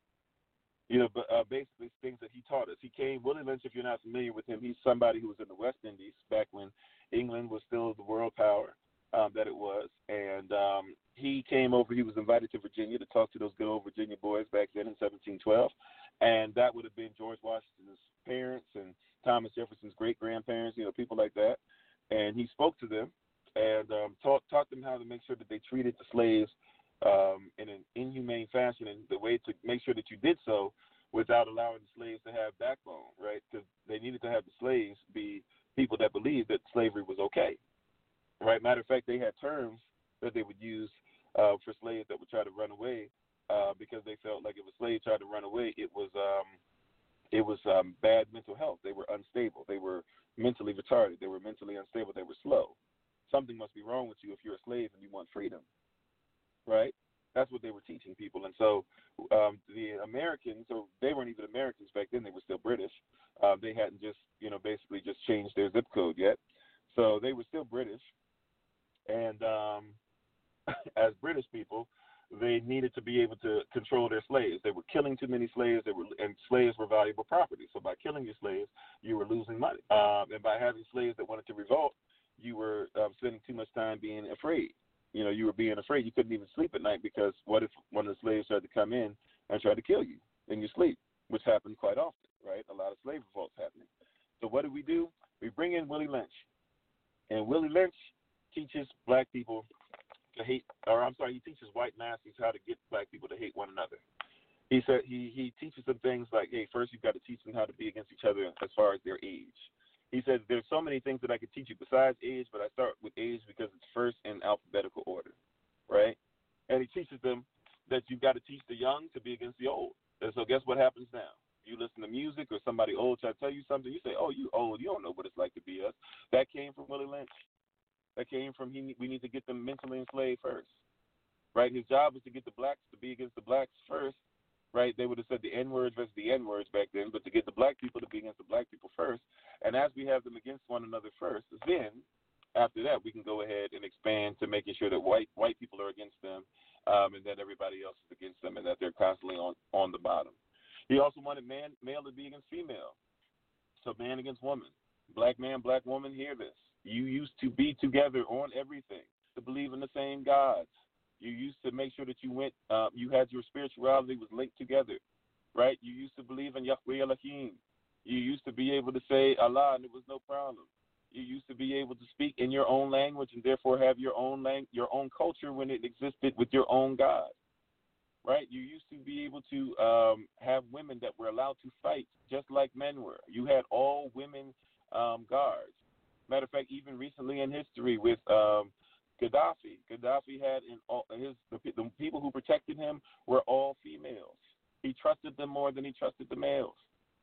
you know, uh, basically things that he taught us. He came, Willie Lynch, if you're not familiar with him, he's somebody who was in the West Indies back when England was still the world power um, that it was. And um, he came over, he was invited to Virginia to talk to those good old Virginia boys back then in seventeen twelve. And that would have been George Washington's parents and Thomas Jefferson's great-grandparents, you know, people like that. And he spoke to them and um, taught, taught them how to make sure that they treated the slaves um, in an inhumane fashion, and the way to make sure that you did so without allowing the slaves to have backbone, right? Because they needed to have the slaves be people that believed that slavery was okay, right? Matter of fact, they had terms that they would use uh, for slaves that would try to run away uh, because they felt like if a slave tried to run away, it was um, it was um, bad mental health. They were unstable. They were mentally retarded. They were mentally unstable. They were slow. Something must be wrong with you if you're a slave and you want freedom, right? That's what they were teaching people. And so um, the Americans, or they weren't even Americans back then, they were still British. Uh, they hadn't just, you know, basically just changed their zip code yet. So they were still British. And um, as British people, they needed to be able to control their slaves. They were killing too many slaves, they were, and slaves were valuable property. So by killing your slaves, you were losing money. Um, and by having slaves that wanted to revolt, you were um, spending too much time being afraid. You know, you were being afraid. You couldn't even sleep at night because what if one of the slaves tried to come in and try to kill you in your sleep, which happened quite often, right? A lot of slave revolts happening. So what do we do? We bring in Willie Lynch. And Willie Lynch teaches black people to hate, or I'm sorry, he teaches white masters how to get black people to hate one another. He said he, he teaches them things like, hey, first you've got to teach them how to be against each other as far as their age. He said there's so many things that I could teach you besides age, but I start with age because it's first in alphabetical order, right? And he teaches them that you've got to teach the young to be against the old. And so guess what happens now? You listen to music or somebody old try to tell you something, you say, oh, you old, you don't know what it's like to be us. That came from Willie Lynch. That came from he. We need to get them mentally enslaved first, right? His job was to get the blacks to be against the blacks first, right? They would have said the N-words versus the N-words back then, but to get the black people to be against the black people first. And as we have them against one another first, then after that we can go ahead and expand to making sure that white white people are against them, um, and that everybody else is against them, and that they're constantly on, on the bottom. He also wanted man male to be against female, so man against woman. Black man, black woman, hear this. You used to be together on everything, to believe in the same gods. You used to make sure that you went, uh, you had your spirituality was linked together, right? You used to believe in Yahweh Elohim. You used to be able to say Allah and it was no problem. You used to be able to speak in your own language and therefore have your own lang- your own culture when it existed with your own God, right? You used to be able to um, have women that were allowed to fight just like men were. You had all women um, guards. Matter of fact, even recently in history with um, Gaddafi, Gaddafi had in all his the, the people who protected him were all females. He trusted them more than he trusted the males.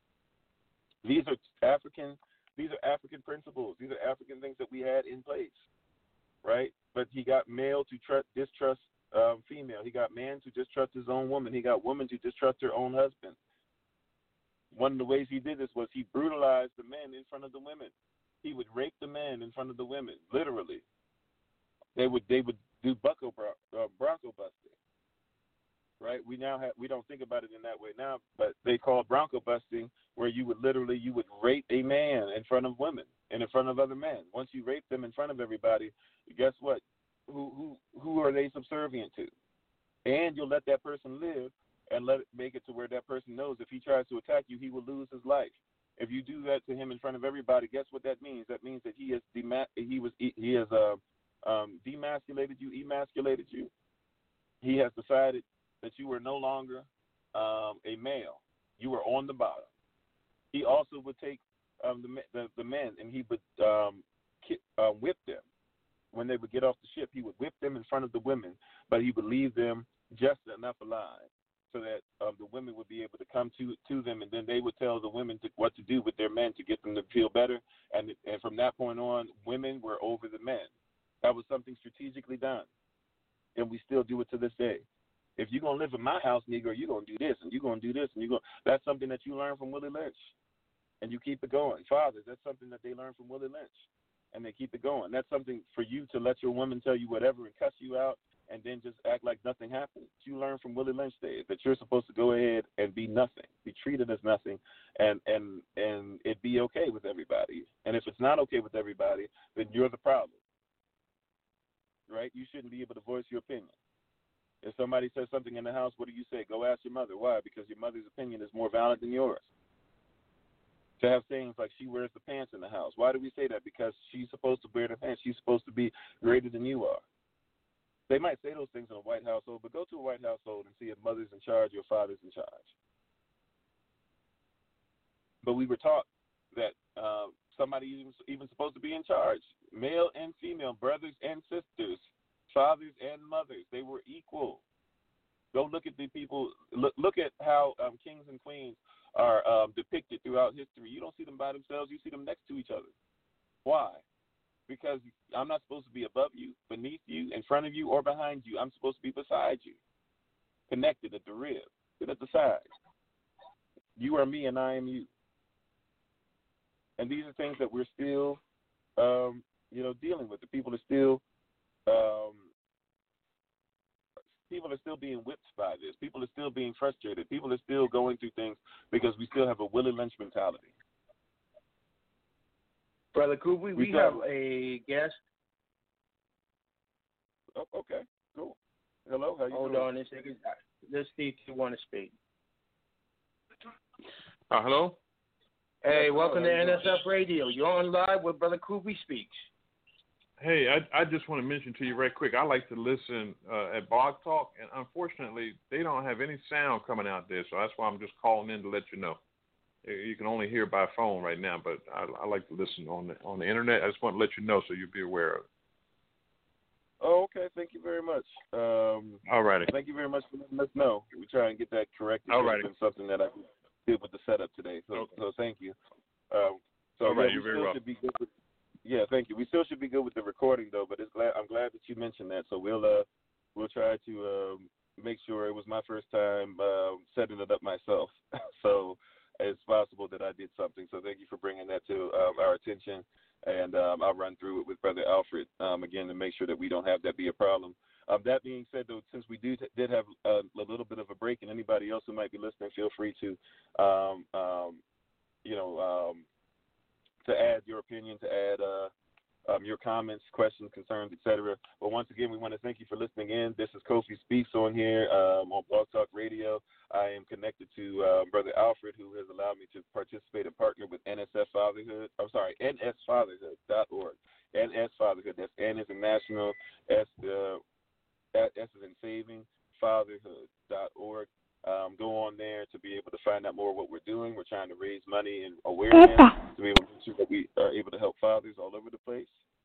These are African. These are African principles. These are African things that we had in place, right? But he got male to trust, distrust um, female. He got man to distrust his own woman. He got woman to distrust her own husband. One of the ways he did this was he brutalized the men in front of the women. He would rape the men in front of the women, literally. They would they would do bucko uh, bronco busting, right? We now have we don't think about it in that way now, but they call bronco busting where you would literally you would rape a man in front of women and in front of other men. Once you rape them in front of everybody, guess what? Who who who are they subservient to? And you'll let that person live and let it make it to where that person knows if he tries to attack you, he will lose his life. If you do that to him in front of everybody, guess what that means? That means that he has dema- he was he has uh, um, demasculated you, emasculated you. He has decided that you were no longer um, a male. You were on the bottom. He also would take um, the, the the men and he would um, ki- uh, whip them. When they would get off the ship, he would whip them in front of the women, but he would leave them just enough alive so that um, the women would be able to come to to them, and then they would tell the women to, what to do with their men to get them to feel better. And and from that point on, women were over the men. That was something strategically done, and we still do it to this day. If you're going to live in my house, Negro, you're going to do this, and you're going to do this, and you're going that's something that you learn from Willie Lynch, and you keep it going. Fathers, that's something that they learn from Willie Lynch, and they keep it going. That's something for you to let your woman tell you whatever and cuss you out and then just act like nothing happened. You learn from Willie Lynch days that you're supposed to go ahead and be nothing, be treated as nothing, and, and, and it be okay with everybody. And if it's not okay with everybody, then you're the problem, right? You shouldn't be able to voice your opinion. If somebody says something in the house, what do you say? Go ask your mother. Why? Because your mother's opinion is more valid than yours. To have sayings like she wears the pants in the house. Why do we say that? Because she's supposed to wear the pants. She's supposed to be greater than you are. They might say those things in a white household, but go to a white household and see if mother's in charge or father's in charge. But we were taught that uh, somebody even, even supposed to be in charge. Male and female, brothers and sisters, fathers and mothers, they were equal. Go look at the people, look, look at how um, kings and queens are um, depicted throughout history. You don't see them by themselves, you see them next to each other. Why? Because I'm not supposed to be above you, beneath you, in front of you, or behind you. I'm supposed to be beside you, connected at the rib, and at the side. You are me and I am you. And these are things that we're still, um, you know, dealing with. The people are still, um, people are still being whipped by this. People are still being frustrated. People are still going through things because we still have a Willie Lynch mentality. Brother Kubi, we, we have a guest. Oh, okay, cool. Hello, how you Hold doing? on a second. Let's see if you want to speak. Uh, hello? Hey, yes, welcome hello, to N S F Radio. You're on live with Brother Kubi Speaks. Hey, I, I just want to mention to you right quick, I like to listen uh, at Blog Talk, and unfortunately, they don't have any sound coming out there, so that's why I'm just calling in to let you know. You can only hear by phone right now, but I, I like to listen on the, on the internet. I just want to let you know so you'll be aware of it. Oh, okay. Thank you very much. Um, All righty. Thank you very much for letting us know. We try and get that corrected. All righty. It's been something that I did with the setup today, so Okay. so thank you. Um, so All right, yeah, you're we very still welcome. should be good with, yeah, thank you. We still should be good with the recording though, but it's glad I'm glad that you mentioned that. So we'll uh we'll try to um, make sure it was my first time uh, setting it up myself. So it's possible that I did something. So thank you for bringing that to um, our attention. And um, I'll run through it with Brother Alfred um, again to make sure that we don't have that be a problem. Um, that being said, though, since we do t- did have a, a little bit of a break, and anybody else who might be listening, feel free to, um, um, you know, um, to add your opinion, to add uh, um, your comments, questions, concerns, et cetera. But once again, we want to thank you for listening in. This is Kofi Speaks on here um, on Blog Talk Radio. I am connected to uh, Brother Alfred, who has allowed me to participate and partner with N S F Fatherhood. I'm sorry, N S fatherhood dot org. N S Fatherhood. That's N is in National, S, uh, S is in Saving, fatherhood dot org. Um, go on there to be able to find out more what we're doing. We're trying to raise money and awareness to be able to make sure that we are able to help fathers all over the place.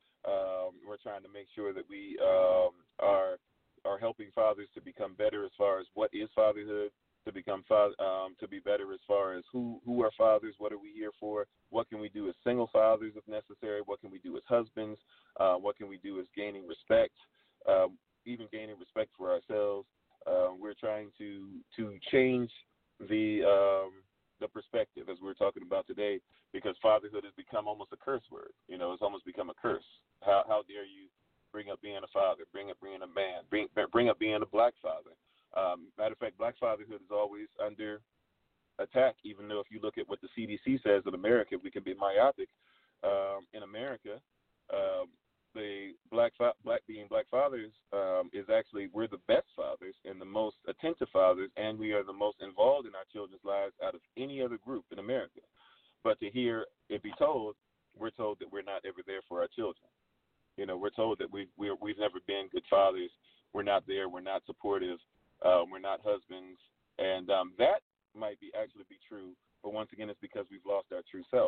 Um, we're trying to make sure that we um, are are helping fathers to become better as far as what is fatherhood, to become fa- um, to be better as far as who who are fathers, what are we here for, what can we do as single fathers if necessary, what can we do as husbands, uh, what can we do as gaining respect, um, even gaining respect for ourselves. Uh, we're trying to to change the um, the perspective, as we we're talking about today, because fatherhood has become almost a curse word. You know, it's almost become a curse. How how dare you bring up being a father, bring up being a man, bring bring up being a black father. Um, matter of fact, black fatherhood is always under attack. Even though if you look at what the C D C says in America, we can be myopic. Um, in America, um, the black fa- black being black fathers um, is actually we're the best fathers and the most attentive fathers, and we are the most involved in our children's lives out of any other group in America. But to hear it be told, we're told that we're not ever there for our children. You know, we're told that we've we're, we've never been good fathers. We're not there. We're not supportive. Um, we're not husbands, and um, that might be actually be true. But once again, it's because we've lost our true self.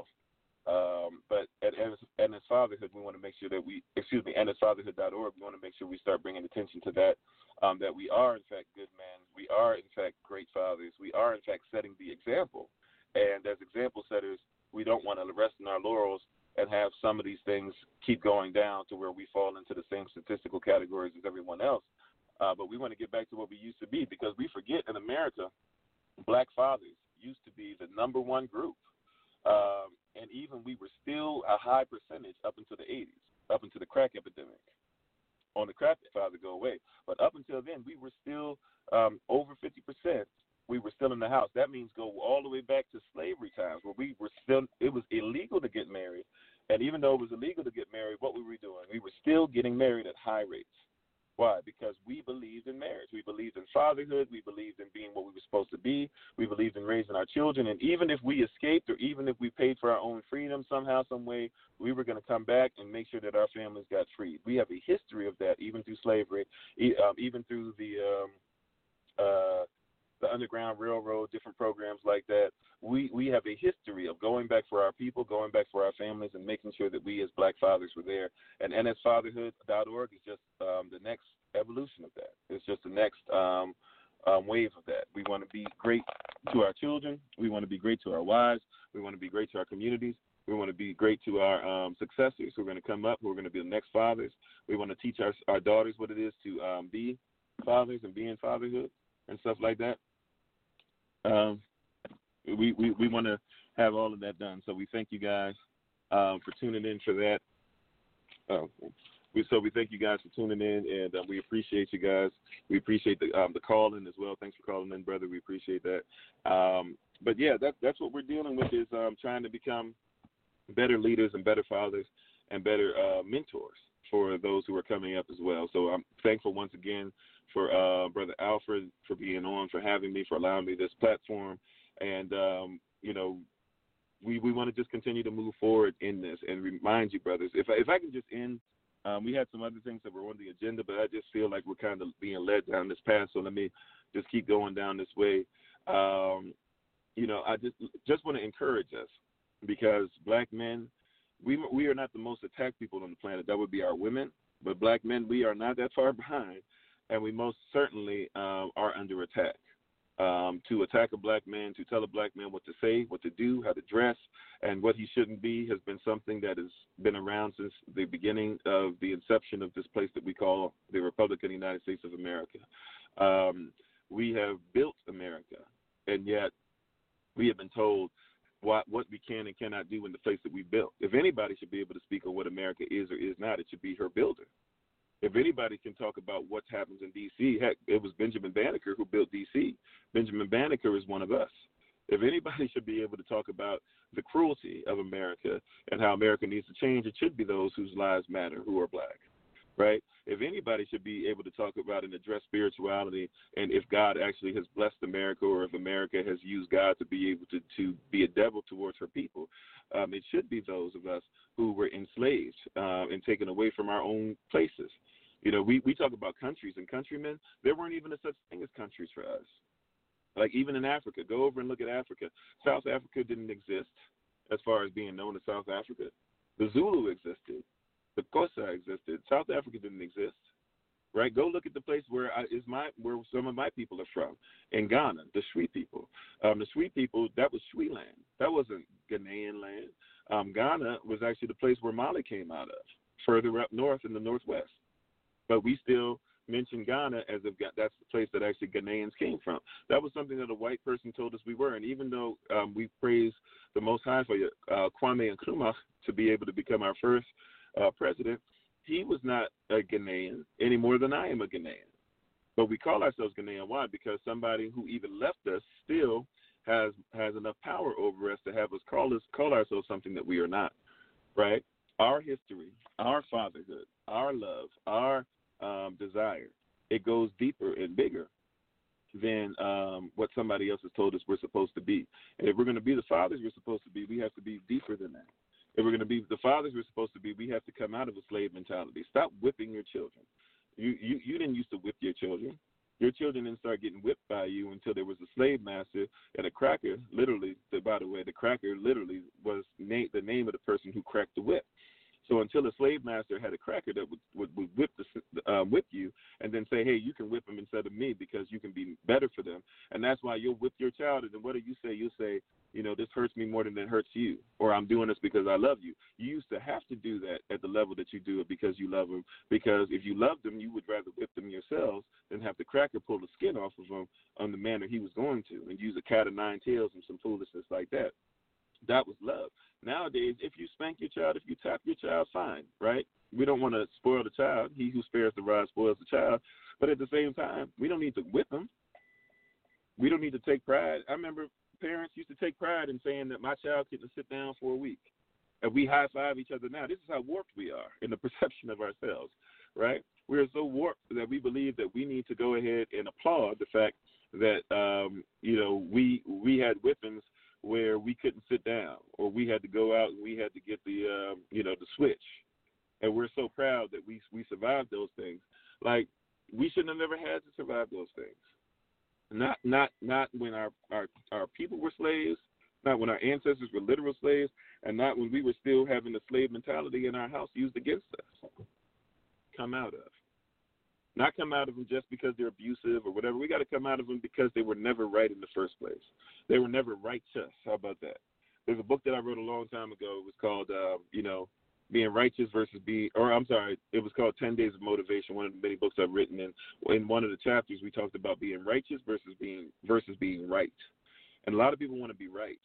Um, but at N S Fatherhood, we want to make sure that we, excuse me, N S fatherhood dot org, we want to make sure we start bringing attention to that, um, that we are, in fact, good men. We are, in fact, great fathers. We are, in fact, setting the example. And as example setters, we don't want to rest in our laurels and have some of these things keep going down to where we fall into the same statistical categories as everyone else. Uh, but we want to get back to what we used to be, because we forget in America, black fathers used to be the number one group. Um, and even we were still a high percentage up into the eighties, up into the crack epidemic. On the crack father go away. But up until then, we were still um, over fifty percent. We were still in the house. That means go all the way back to slavery times, where we were still, it was illegal to get married. And even though it was illegal to get married, what were we doing? We were still getting married at high rates. Why? Because we believed in marriage. We believed in fatherhood. We believed in being what we were supposed to be. We believed in raising our children. And even if we escaped, or even if we paid for our own freedom somehow, some way, we were going to come back and make sure that our families got freed. We have a history of that, even through slavery, um, even through the um, uh, the Underground Railroad, different programs like that. We we have a history of going back for our people, going back for our families, and making sure that we as black fathers were there. And N S fatherhood dot org is just um, the next evolution of that. It's just the next um, um, wave of that. We want to be great to our children. We want to be great to our wives. We want to be great to our communities. We want to be great to our um, successors who are going to come up, who are going to be the next fathers. We want to teach our, our daughters what it is to um, be fathers and be in fatherhood and stuff like that. Um, we we, we want to have all of that done. So we thank you guys um, for tuning in for that. Uh, we, so we thank you guys for tuning in, and uh, we appreciate you guys. We appreciate the um, the call-in as well. Thanks for calling in, brother. We appreciate that. Um, but, yeah, that, that's what we're dealing with, is um, trying to become better leaders and better fathers and better uh, mentors for those who are coming up as well. So I'm thankful once again for uh, Brother Alfred for being on, for having me, for allowing me this platform. And, um, you know, we, we want to just continue to move forward in this and remind you, brothers, if I, if I can just end, um, we had some other things that were on the agenda, but I just feel like we're kind of being led down this path, so let me just keep going down this way. Um, you know, I just just want to encourage us, because black men, we we are not the most attacked people on the planet. That would be our women. But black men, we are not that far behind, and we most certainly um, are under attack. Um, to attack a black man, to tell a black man what to say, what to do, how to dress, and what he shouldn't be, has been something that has been around since the beginning of the inception of this place that we call the Republic of the United States of America. Um, we have built America, and yet we have been told what what we can and cannot do in the place that we built. If anybody should be able to speak on what America is or is not, it should be her builder. If anybody can talk about what happens in D C, heck, it was Benjamin Banneker who built D C. Benjamin Banneker is one of us. If anybody should be able to talk about the cruelty of America and how America needs to change, it should be those whose lives matter, who are black, right? If anybody should be able to talk about and address spirituality and if God actually has blessed America or if America has used God to be able to, to be a devil towards her people, um, it should be those of us who were enslaved uh, and taken away from our own places. You know, we, we talk about countries and countrymen. There weren't even a such thing as countries for us. Like even in Africa, go over and look at Africa. South Africa didn't exist as far as being known as South Africa. The Zulu existed. The Xhosa existed. South Africa didn't exist, right? Go look at the place where I, is my where some of my people are from, in Ghana, the Shui people. Um, the Shui people, that was Shui land. That wasn't Ghanaian land. Um, Ghana was actually the place where Mali came out of, further up north in the northwest. But we still mention Ghana as if that's the place that actually Ghanaians came from. That was something that a white person told us we were. And even though um, we praise the Most High for uh, Kwame Nkrumah to be able to become our first uh, president, he was not a Ghanaian any more than I am a Ghanaian. But we call ourselves Ghanaian. Why? Because somebody who even left us still has has enough power over us to have us call us call ourselves something that we are not, right? Our history, our fatherhood, our love, our Um, desire, it goes deeper and bigger than um, what somebody else has told us we're supposed to be. And if we're going to be the fathers we're supposed to be, we have to be deeper than that. If we're going to be the fathers we're supposed to be, we have to come out of a slave mentality. Stop whipping your children. You, you, you didn't used to whip your children. Your children didn't start getting whipped by you until there was a slave master and a cracker. Literally, by the way, the cracker literally was na- the name of the person who cracked the whip. So until a slave master had a cracker that would, would, would whip the, uh, whip you and then say, hey, you can whip them instead of me because you can be better for them. And that's why you'll whip your child. And then what do you say? You'll say, you know, this hurts me more than it hurts you, or I'm doing this because I love you. You used to have to do that at the level that you do it because you love them, because if you loved them, you would rather whip them yourselves than have the cracker pull the skin off of them on the manner he was going to and use a cat of nine tails and some foolishness like that. That was love. Nowadays, if you spank your child, if you tap your child, fine, right? We don't want to spoil the child. He who spares the rod spoils the child. But at the same time, we don't need to whip them. We don't need to take pride. I remember parents used to take pride in saying that my child couldn't sit down for a week. And we high-five each other now. This is how warped we are in the perception of ourselves, right? We are so warped that we believe that we need to go ahead and applaud the fact that, um, you know, we we had whippings where we couldn't sit down, or we had to go out and we had to get the, uh, you know, the switch. And we're so proud that we we survived those things. Like, we shouldn't have never had to survive those things. Not not not when our, our, our people were slaves, not when our ancestors were literal slaves, and not when we were still having the slave mentality in our house used against us. Come out of. Not come out of them just because they're abusive or whatever. We got to come out of them because they were never right in the first place. They were never righteous. How about that? There's a book that I wrote a long time ago. It was called, uh, you know, Being Righteous versus Being, or I'm sorry, it was called ten days of Motivation, one of the many books I've written. And in one of the chapters, we talked about being righteous versus being versus being right. And a lot of people want to be right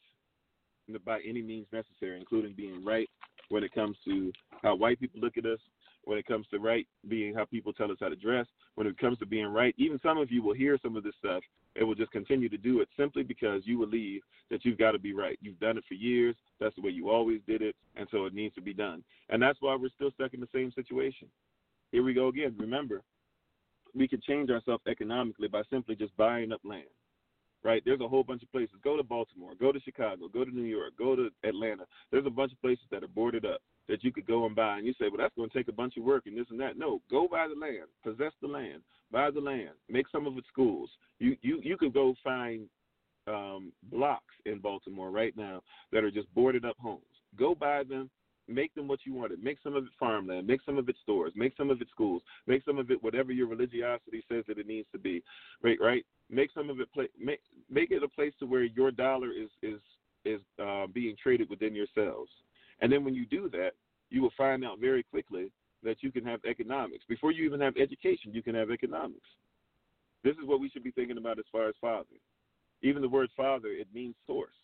by any means necessary, including being right when it comes to how white people look at us, when it comes to right being how people tell us how to dress, when it comes to being right. Even some of you will hear some of this stuff and will just continue to do it simply because you believe that you've got to be right. You've done it for years. That's the way you always did it, and so it needs to be done. And that's why we're still stuck in the same situation. Here we go again. Remember, we can change ourselves economically by simply just buying up land. Right? There's a whole bunch of places. Go to Baltimore, go to Chicago, go to New York, go to Atlanta. There's a bunch of places that are boarded up that you could go and buy. And you say, well, that's going to take a bunch of work and this and that. No, go buy the land. Possess the land. Buy the land. Make some of it schools. You you, you could go find um, blocks in Baltimore right now that are just boarded up homes. Go buy them. Make them what you wanted. Make some of it farmland. Make some of it stores. Make some of it schools. Make some of it whatever your religiosity says that it needs to be. Right? Right? Make some of it play, make make it a place to where your dollar is is is uh, being traded within yourselves. And then when you do that, you will find out very quickly that you can have economics. Before you even have education, you can have economics. This is what we should be thinking about as far as father. Even the word father, it means source.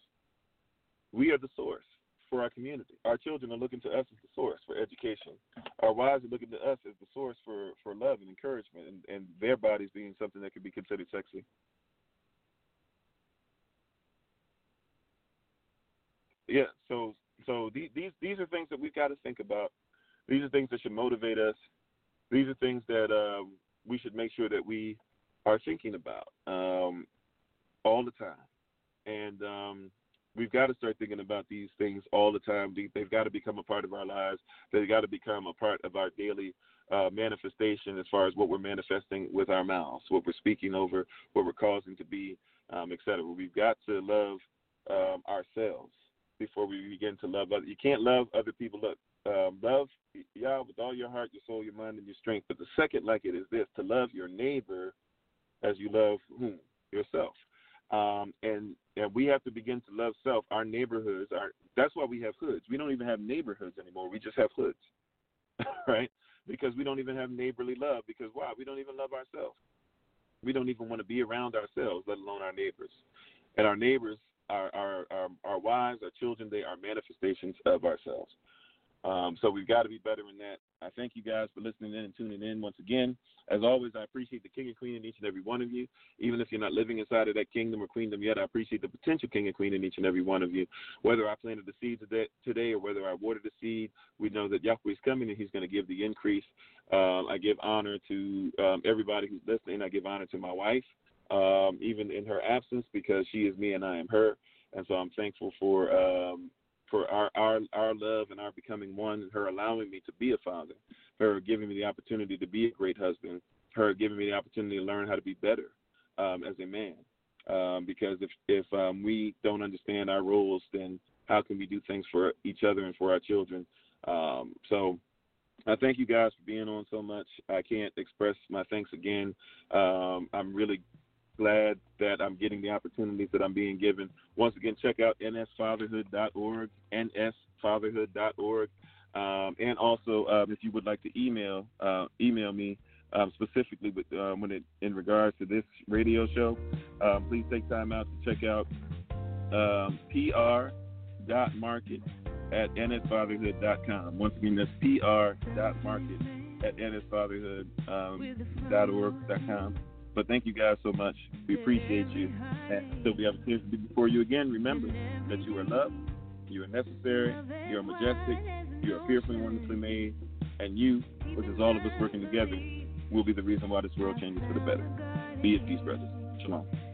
We are the source for our community. Our children are looking to us as the source for education. Our wives are looking to us as the source for, for love and encouragement, and, and their bodies being something that could be considered sexy. yeah. So so these these these are things that we've got to think about. These are things that should motivate us. These are things that um, we should make sure that we are thinking about um, all the time. And um, we've got to start thinking about these things all the time. They, they've got to become a part of our lives. They've got to become a part of our daily uh, manifestation as far as what we're manifesting with our mouths, what we're speaking over, what we're causing to be, um, et cetera. We've got to love um, ourselves before we begin to love others. You can't love other people. Look, um, love Yah with all your heart, your soul, your mind, and your strength. But the second like it is this, to love your neighbor as you love whom? Yourself. Um, and, and we have to begin to love self. Our neighborhoods are, that's why we have hoods. We don't even have neighborhoods anymore. We just have hoods, right? Because we don't even have neighborly love. Because why? We don't even love ourselves. We don't even want to be around ourselves, let alone our neighbors. And our neighbors, our, our, our, our wives, our children, they are manifestations of ourselves. Um, so we've got to be better in that. I thank you guys for listening in and tuning in once again. As always, I appreciate the king and queen in each and every one of you. Even if you're not living inside of that kingdom or queendom yet, I appreciate the potential king and queen in each and every one of you. Whether I planted the seed today, today or whether I watered the seed, we know that Yahweh is coming and he's going to give the increase. Um, I give honor to um, everybody who's listening. I give honor to my wife, um, even in her absence, because she is me and I am her. And so I'm thankful for um, for our, our our love and our becoming one, and her allowing me to be a father, her giving me the opportunity to be a great husband, her giving me the opportunity to learn how to be better um, as a man. Um, because if, if um, we don't understand our roles, then how can we do things for each other and for our children? Um, so I thank you guys for being on so much. I can't express my thanks again. Um, I'm really glad that I'm getting the opportunities that I'm being given. Once again, check out n s fatherhood dot org, n s fatherhood dot org. Um, and also, um, if you would like to email uh, email me um, specifically with, uh, when it, in regards to this radio show, um, please take time out to check out um, p r dot market at n s fatherhood dot com. Once again, that's p r dot market at n s fatherhood dot org dot com. But thank you guys so much. We appreciate you. And until we have a chance to be before you again, remember that you are loved, you are necessary, you are majestic, you are fearfully and wonderfully made, and you, which is all of us working together, will be the reason why this world changes for the better. Be at peace, brothers. Shalom.